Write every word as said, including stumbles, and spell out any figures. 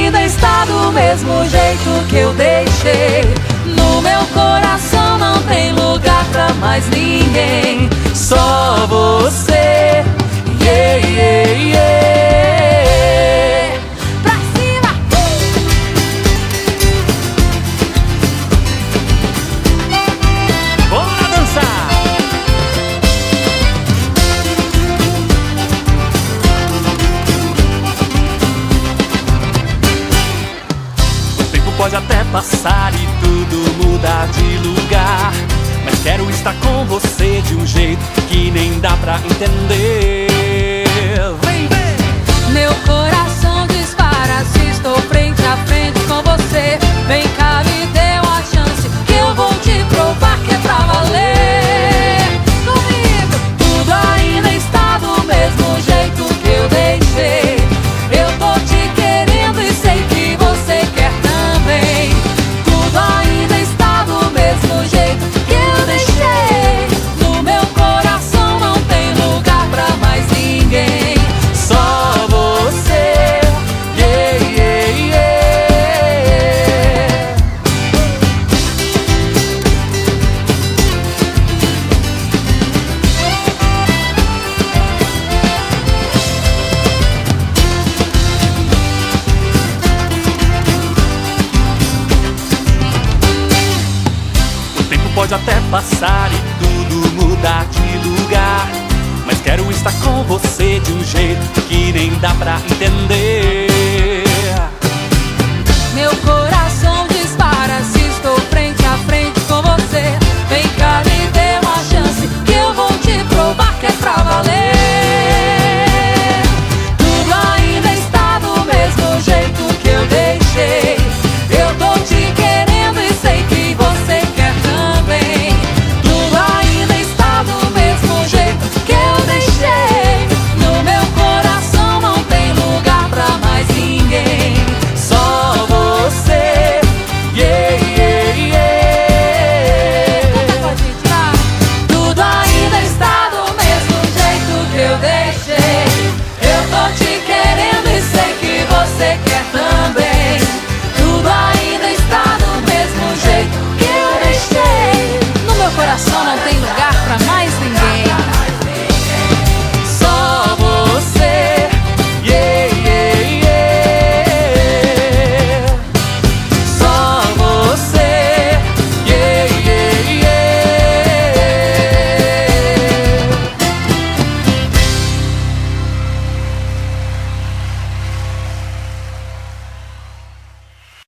ainda está do mesmo jeito que eu deixei. No meu coração não tem lugar pra mais ninguém, só você. Yeah, yeah, yeah. Pra cima! Bora dançar! O tempo pode até passar e tudo mudar de lugar, mas quero estar com você de um jeito que nem dá pra entender. Vem, vem! Meu coração dispara se estou frente a frente com você. Vem cá, me dê uma chance que eu vou te provar que é pra valer. Comigo, tudo ainda está do mesmo jeito que eu deixei. Eu tô te querendo e sei que você quer também. Tudo ainda está do mesmo jeito que eu deixei. No meu coração não tem lugar pra mais ninguém, só você. Yeah, yeah, yeah. O tempo pode até passar e tudo mudar de lugar, mas quero estar com você de um jeito que nem dá pra entender.